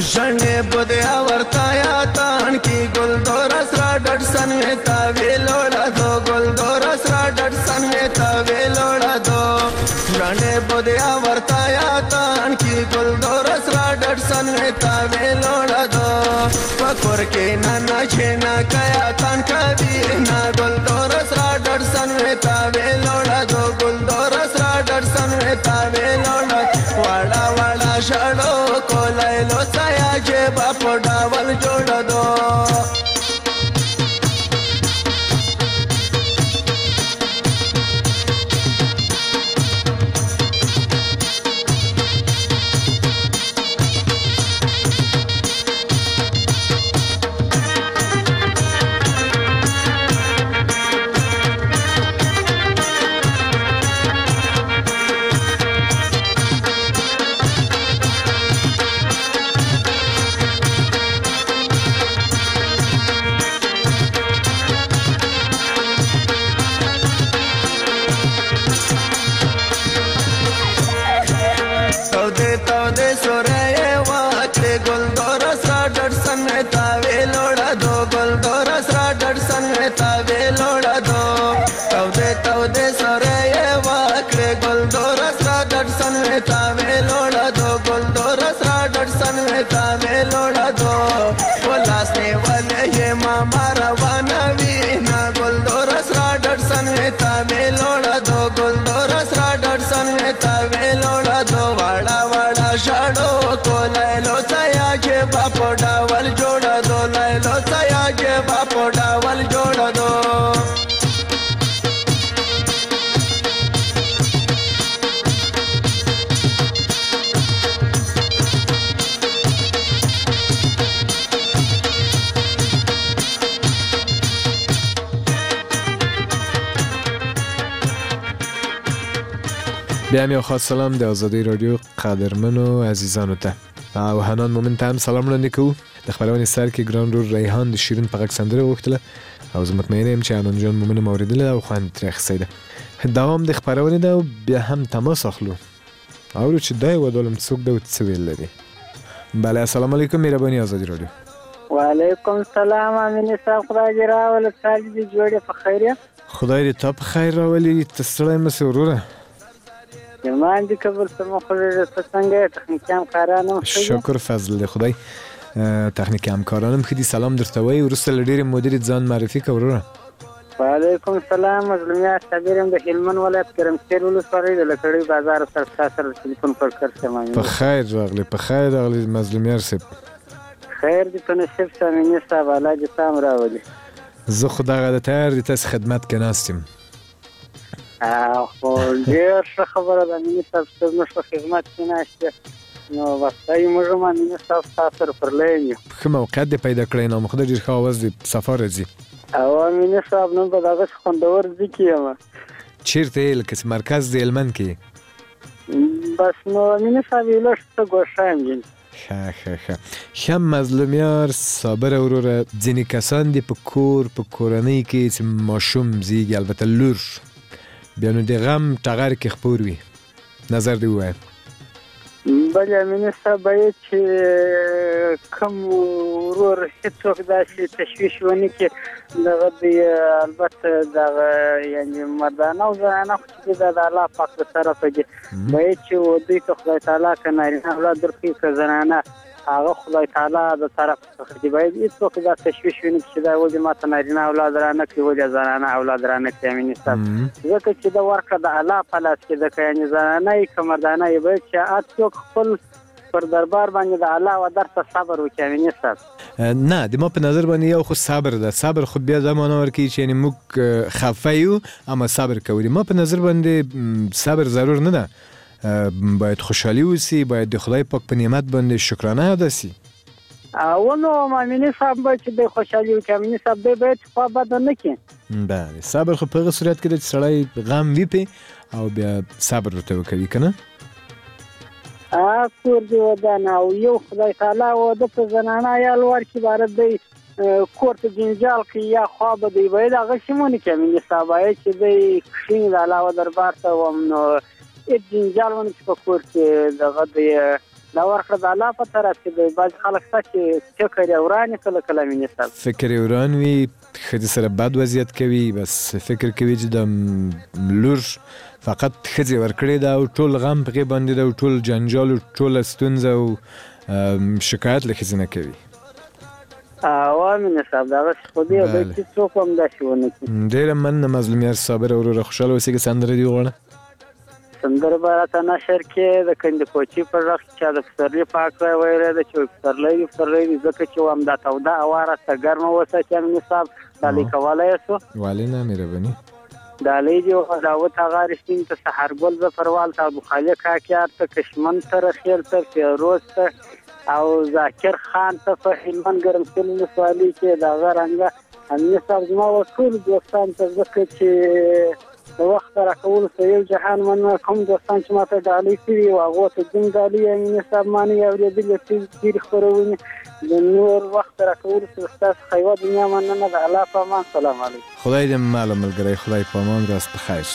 [SPEAKER 5] ژڼې بودیا ورته یاتان کی ګل دورس را ډډ سن می تا ویلوړه دو ګل دورس را ډډ سن می تا ویلوړه دو ژڼې بودیا ورته یاتان کی ګل دورس را ډډ سن می تا ویلوړه دو پکور کې نه چې نه کیا تان کوي نه ګل دورس را ډډ سن می تا ویلوړه دو ګل دورس را ډډ سن می تا ویلوړه واړه واړه شړو کولای لو سیا چې په ډاول جوړ دو
[SPEAKER 4] بیا هم یو خاص سلام د آزادۍ رادیو قدرمنو عزیزانو ته او حنان مومن ته هم سلام وړاندې کوو. د خپرونې سر کې ګران رور ریحان د شیرین په غږ سندره وغوښتله او زه مطمئنه یم چې حنان جان مومن هم اورېدلې ده او خوند ترې اخیستی ده. دوام د خپرونې ده او بیا هم تماس اخلو اورو چې دا یوه ډالم څوک ده او څه ویل لري. بله السلام علیکم مهرباني آزادي رادیو.
[SPEAKER 7] وعلیکم السلام امین صاحب خدای دې راولې سال دې جوړې په خیر یې.
[SPEAKER 4] خدای دې تا په خیر راولي ته ستړی مه سې وروره.
[SPEAKER 7] جمان دې کبل سمو خو څنګه تخنیکي همکارانو
[SPEAKER 4] شکر فضل خدای تخنیکي همکارانم ښه دي سلام درته وایي وروسته له ډېرې مودې ځان معرفي کړه وروره.
[SPEAKER 7] وعلیکم السلام مظلومیت صابر یم د هلمند ولایت کرمسیر ولسوالۍ د لکړی بازار سره سره ټلیفون پر کړ سم.
[SPEAKER 4] په خیر راغلی په خیر راغلی مظلومیت صاحب.
[SPEAKER 7] خیر دې په نصیب سامینې صاحب الله دې سام راولي.
[SPEAKER 4] زه خو دغه د تیار دې تاسې خدمت کې ناست یم.
[SPEAKER 7] خو ډېر ښه خبره ده امینې صاحب ته زموږ په خدمت کې ناست یې نو وختایي موږ هم امینې صاحب ستا سره پر لین یو.
[SPEAKER 4] ښه موقعیت دې پیدا کړی نو خدای ډېر ښه اواز دې سفر راځي.
[SPEAKER 7] او امینې صاحب نن په دغسې خوندور ځای کې یم.
[SPEAKER 4] چېرته یې لکه مرکز د هلمند کې
[SPEAKER 7] بس نو امینې صاحب یو لږ څه ګوښه یم.
[SPEAKER 4] ښه مظلومیار صابره وروره ځینې کسان دي په کور په کورنۍ کې چې ماشوم زیږي البته لور بیا نو د غم ټغر کې خپور وي نظر دې ووایه.
[SPEAKER 7] بلې امینې صاحب باید چې کوم ورور هېڅوک داسې تشویش ونه کړي دغه د البته دغه یعنې مردانه او زنانه خو چې دا د الله پاک له طرفه دي باید چې دوی ته خدای تعالی که نارینه اولاد درکړي که زنانه هغه خدای تعالی د طرف څخه دي باید هېڅوک دا تشویش ونه کړي چې دا ولې ما ته نارینه اولاد رانه کړي ولې زنانه اولاد رانه کړي امینې صاحب ځکه چې دا ورکړه د الله په لاس کې ده که یعنې زنانه یې که مردانه یې باید چې هر څوک خپل پر دربار باندې د الله و درته صبر وکړي امینې صاحب.
[SPEAKER 4] نه د ما په نظر باندې یو خو صبر ده صبر خو بیا دا معنا ورکوي چې یعنې موږ خفه یو اما صبر کوو. ما په نظر باندې صبر ضرور نه ده باید خوشحالي اوسي باید د خدای پاک په نعمت باندې شکرانه ادا سي.
[SPEAKER 7] نو امینې صاحب باید چې دی خوشحالي وکړي امینې صاحب دی باید چې خوا بده نه کړي.
[SPEAKER 4] بله صبر خو په هغه صورت کې ده چې سړی غم ویپي او بیا صبر ورته وکوي که نه.
[SPEAKER 7] کور دې ودانه او یو خدای تعالی واده په زنانه یا لوړ کې باره دی کور ته جنجال کوي یا خوا به دی باید هغسې ونه کړي امینې صاحب باید چې دی کښېني د الله و دربار ته وم نو هېڅ جنجال ونه کړي په کور کې دغه د دا ورکړه د الله په طرف کې دی. بعض خلک شته چې فکر یې وران کله کله مینې صاحب
[SPEAKER 4] فکر یې وران وي، ښځې سره بد وضعیت کوي، بس فکر کوي چې د لور فقط ښځې ورکړې ده او ټول غم په هغې باندې ده او ټول جنجال او ټوله ستونزه او شکایت له ښځې نه کوي.
[SPEAKER 7] مینې صاحب دغسې خو دی بل چې څوک هم داسې ونه کړي.
[SPEAKER 4] ډېره مننه مظلوم یار صابره وروره، خوشحاله اوسېږه. سندره دې وغواړه.
[SPEAKER 7] سندره به راته نشر کې د کندکوچي پر غږ چا د پسرلي په هکله ویلی ده چې پسرلی وي پسرلی وي ځکه چې وایم دا توده هوا راته ګرمه وساتي مینې صاحب ډالۍ کولی یې سو
[SPEAKER 4] ولې نه مهرباني
[SPEAKER 7] ډالۍ دې داود هغه رښتین ته سحرګل ظفروال ته ابوخالق کاکیار ته کشمن ته رخیل ته فیروز ته او ذاکر خان ته په هلمند ګرمسیر ولسوالۍ کې د هغه رنګه مینې صاحب زما ټول دوستان ته ځکه چې د وخت راکولو سره یو جهان مننه کوم دوستان چې ماته ډالۍ کړي او هغو ته دوم ډالۍ مینې صاحب ما نه اورېدلې ډېرې خپرونې د نور وخت راکولو سره ستاسو څخه یوه دنیا مننه د الله په امان. سلام علیکم.
[SPEAKER 4] خدای دې ماله ملګری، خدای په امان، راست په خیر.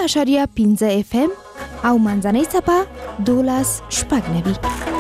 [SPEAKER 8] FM او منځنۍ څپه 12.9.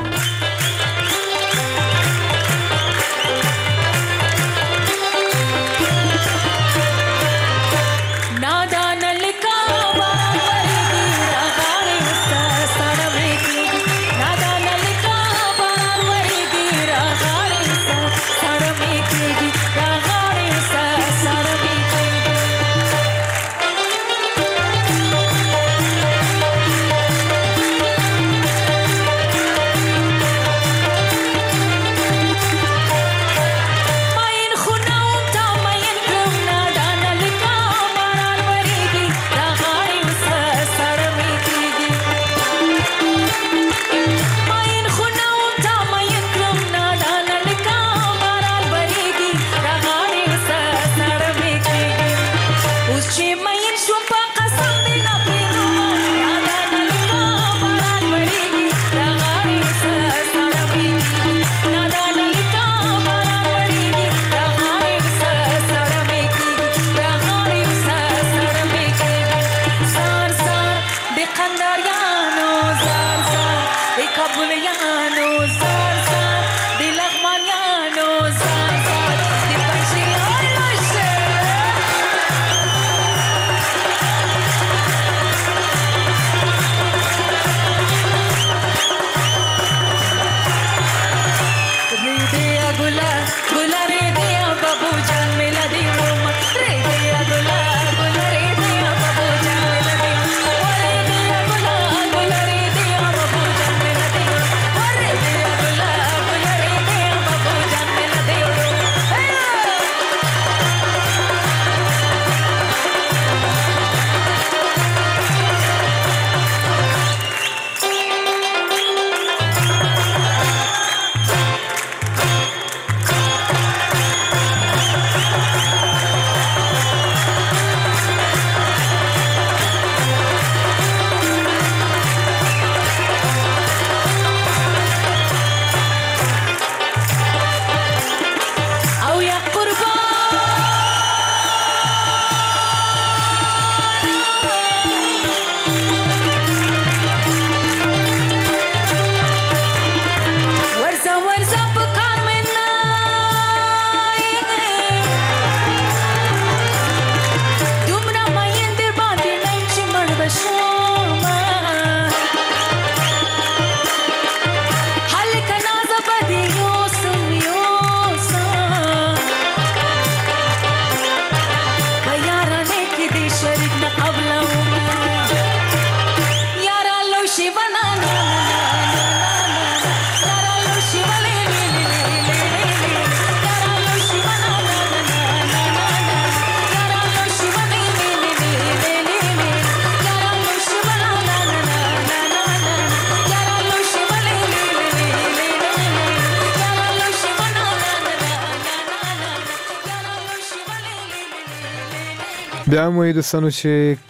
[SPEAKER 4] بیا هم وایي دوستانو چې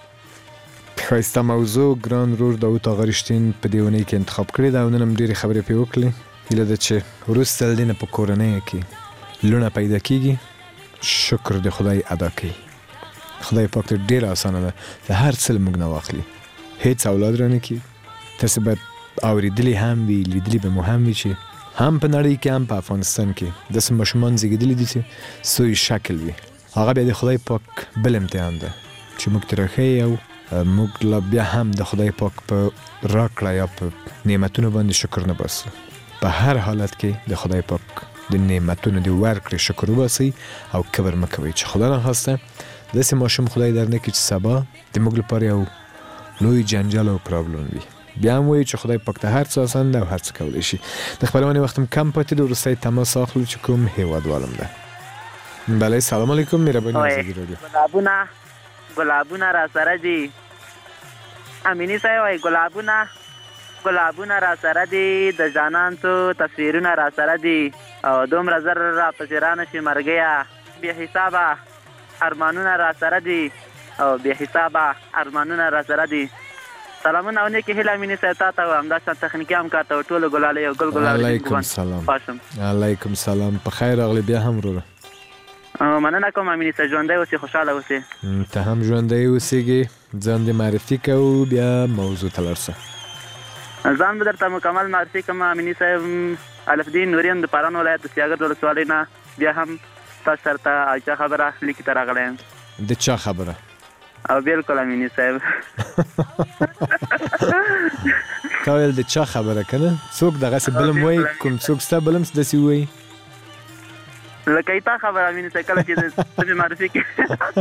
[SPEAKER 4] ښایسته موضوع ګران رور داود آقا رښتین په دې اونۍ کې انتخاب کړې ده او نن هم ډېرې خبرې پرې وکړې. هیله ده چې وروسته له دې نه په کورنۍ کې لوڼه پیدا کېږي شکر د خدای ادا کوي. خدای پاک ته ډېره اسانه ده چې هر څه له موږ نه واخلي، هېڅ اولاد رانه کړي. تاسې باید اورېدلي هم وي لیدلي به مو هم وي چې هم په نړۍ کې هم په افغانستان کې داسې ماشومان زېږېدلي دي چې سوی شکل وي. هغه بیا د خدای پاک بل امتحان ده چې موږ ترې راښیي او موږ لا بیا هم د خدای پاک په راکړه یا په نعمتونو باندې شکر نه باسو. په هر حالت کې د خدای پاک د نعمتونو د ورکړې شکر وباسئ او کبر مه کوئ چې خدا نخواسته داسې ماشوم خدای درنه کړي چې سبا د موږ لپاره یو لوی جنجال او پرابلم وي. بیا هم وایي چې خدای پاک ته هر څه آسان ده او هر څه کولی شي. د خپرونې وخت هم کم پاتې ده، وروستی تماس اخلو چې کوم هیوادوالم ده. بله سلام علیکم مهرباني ازادي رادیو.
[SPEAKER 9] ګلابونه را سره دي امینی صاحب وایي ګلابونه را سره دي د جانان څو تصویرونه را سره دي او دومره زر را پسې رانه شي مرګیه بې حسابه ارمانونه را سره دي او بې حسابه ارمانونه را سره دي. سلامونه او نیکې هیله امینی صاحب تا ته او همداسې تخنیکي همکار ته ټولو ګلالۍ او ګل ګلالۍ
[SPEAKER 4] علیکم سلام. علیکم سلام. په خیر راغلی بیا هم وروره.
[SPEAKER 9] مننه کوم امینی صاحب، ژوندی اوسې خوشحاله اوسې.
[SPEAKER 4] ته هم ژوندی اوسېږې. ځان دې معرفي کوو بیا موضوع ته لاړ شه.
[SPEAKER 9] ځان به درته مکمل معرفي کوم. امیني صاحب الفدین نوریم د پاران ولایت د سیاګر ولسوالۍ نه بیا هم تاسو سره ته چا خبره لیکي ته راغلی یم.
[SPEAKER 4] د چا خبره؟
[SPEAKER 9] او بالکل امیني صاحب
[SPEAKER 4] تا ویل د چا خبره که نه؟ څوک دغسې بلم وایي؟ کوم څوک ستا بلم داسې وایي؟
[SPEAKER 9] لکه تا خبره امیني صاحب کله چې ته مې معرفي کړې.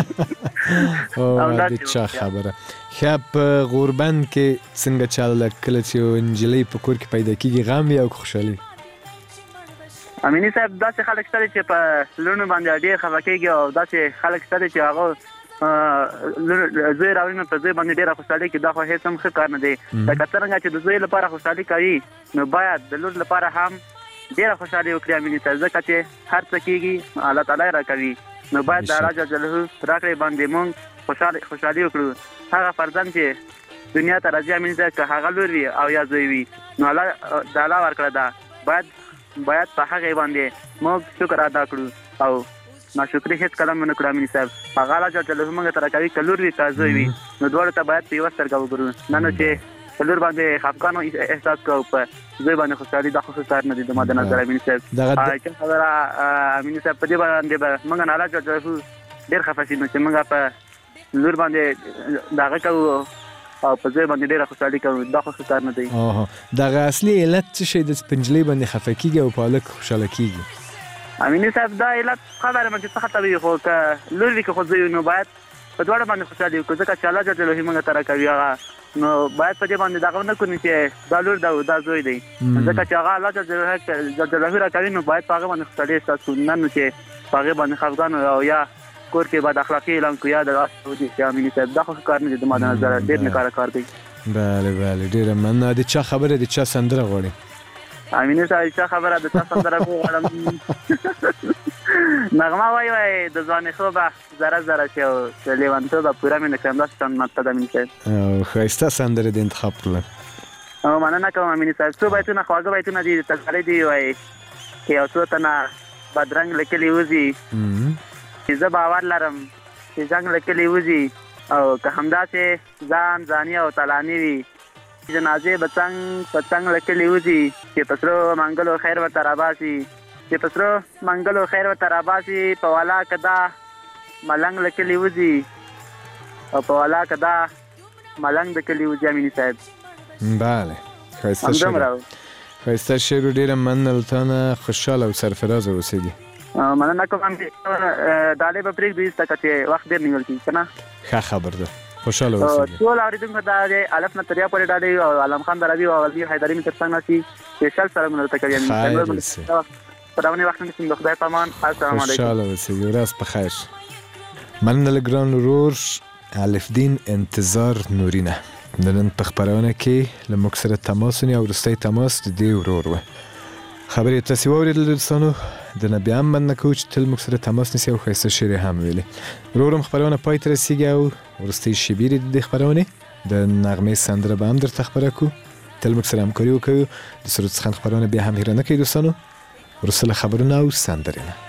[SPEAKER 4] د چا خبره؟ ښه په غوربند کې څنګه چاله کله چې یو نجلۍ په کور کې پیدا کېږي غم وي او خوشحالي؟
[SPEAKER 9] امیني صاحب داسې خلک شته چې په لوڼو باندې ډېر خفه کېږي او داسې خلک شته چې هغه زوی راوړي نو په زوی باندې ډېره خوشحالي کوي. دا خو هېڅ هم ښه کار نه دی. لکه څرنګه چې د زوی لپاره خوشحالي کوي نو باید د لور لپاره هم ډېره خوشحالي وکړي امیني صاحب، ځکه چې هر څه کېږي الله تعالی یې راکوي. نو باید د الله جل جلاله راکړې باندې مونږ خوشحالي وکړو. هغه فرزند چې دنیا ته راځي امیني صاحب که هغه لور وي او یا زوی وي نو الله د الله ورکړه ده، باید په هغې باندې موږ شکر ادا کړو او ناشکري هېڅ کله ونه کړو امیني صاحب. هغه الله جل جلاله موږ ته راکوي که لور وي که زوی وي نو دواړو ته باید په یوه سترګه وګورو، نه نو چې په لور باندې خفګان احساس کوو په زوی باندې خوشحالي. دا خو ښه کار نه دی زما د نظر امیني صاحب. چا خبره امیني صاحب په دې باندې به موږ نه الله جل جلاله ډېر خفه شي نو چې موږ په لور باندې دغه کوو او په زوی باندې ډېره خوشحالي کوو. دا خو ښه کار نه دی.
[SPEAKER 4] دغه اصلي علت څه شی د په نجلۍ باندې خفه کېږي او په هلک خوشحاله کېږي؟
[SPEAKER 9] امیني صاحب دا علت خبره مې چې څه خطه وي خو که لور وي که خو زوی وي نو باید په دواړو باندې خوشحالي وکړو، ځکه چې الله جل جلاله موږ ته راکوي هغه نو باید په دې باندې دغه ونه کړو چې دا لور ده او دا زوی دی، ځکه چې هغه الله جل جلاله راکوي نو باید په هغه باندې خوشحالي احساس کړو، نه نو چې په هغې باندې خفګان او یا کور کې بد اخلاقي اعلان کړو یا د امیني صاحب. دا خو کار نه دی زما د نظره، ډېر نکاره کار دی.
[SPEAKER 4] بله ډېره مننه. د چا خبره د چا سندره غواړي؟
[SPEAKER 9] امیني صاحب چا خبره د چا سندره غواړم نغمه وایي د ځوانۍ خوبه ذره ذره چې او د لیونتوبه پوره مې نه کړم. داسې شان ماته د امیني صاحب
[SPEAKER 4] ښایسته سندرې د انتخاب کړله.
[SPEAKER 9] مننه کوم امیني صاحب. څو بیتونه خواږه بیتونه دي تکراري دي وایي چې یو څو تنه بدرنګ له کلي وځي چې زه باور لرم چې جنګ له کلي وځي او که همداسې ځان ځاني او تلاني وي جنازې به څنګ په څنګ له کلي وځي چې په سرو منګلو خیر ورته راباسي چې په سرو منګلو خیر ورته راباسي په والا که دا ملنګ له کلي وځي او په والا که دا ملنګ د کلي وځي امیني صاحب.
[SPEAKER 4] بله ښایسته شعر و ډېره مننه له تا نه. خوشحاله او سرفرازه اوسېږي.
[SPEAKER 9] مننه کوم ډالۍ به پرېږدو ایسته که چې وخت ډېر نیول کېږي که نه.
[SPEAKER 4] ښه خبر ده. خوشحاله اوسېږي.
[SPEAKER 9] ټول اورېدونکو ته د الف نه تر یا پورې ډالۍ او علم خان دروي او علمیر حیدري مې تر څنګ ناستي سپېشل سلامونه درته کوي. په دغه وخت کې د خدای په امان. السلام علیکم.
[SPEAKER 4] خوشحاله اوسېږي. ورځ په خیر. مننه له ګران ورور الفدین انتظار نورینه. د نن په خپرونه کې له موږ سره تماس ونیو او وروستی تماس د دې ورور و. خبرې تاسې واورېدل دوستانو. د نه بیا هم مننه کوو چې تل موږ سره تماس نیسي او ښایسته شعر یې هم ویلې. ورورم خپرونه پای ته رسېږي او وروستۍ شیبې د دې خپرونې د نغمې سندره به هم درته خپره کړو. تل موږ سره همکاري وکړو. د سرود څخه خپرونه بیا هم هېره نه کوي دوستانو. وروسته له خبرونه او سندرې نه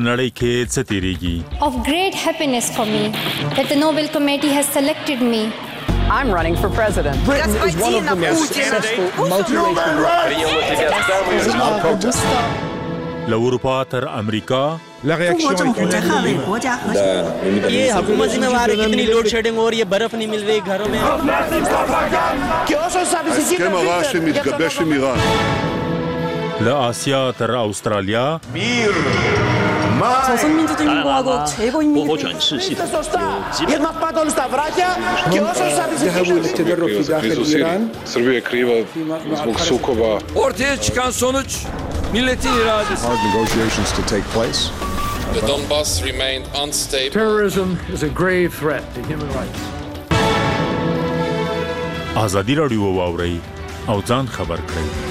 [SPEAKER 10] نړۍ کې څه تیریږي.
[SPEAKER 11] Of great happiness for me that the Nobel Committee has selected me.
[SPEAKER 12] I'm running for president.
[SPEAKER 13] Britain is one of the most successful multiracial countries.
[SPEAKER 10] له اروپا تر امریکا
[SPEAKER 14] ये हुकूमत जिम्मेवार है कितनी load shedding हो रही है, बर्फ नहीं मिल रही घरों में.
[SPEAKER 10] له آسیا تر استرالیا
[SPEAKER 12] 조선민주주의인공화국 최고인민이
[SPEAKER 15] Srbija kriva zbog sukoba.
[SPEAKER 16] Ortaya çıkan sonuç milletin iradesi.
[SPEAKER 17] Hard negotiations to take place.
[SPEAKER 18] The Donbass remained unstable.
[SPEAKER 19] Terrorism is a grave threat to human rights.
[SPEAKER 10] ازادي راډیو واوري او ځان خبر کړئ.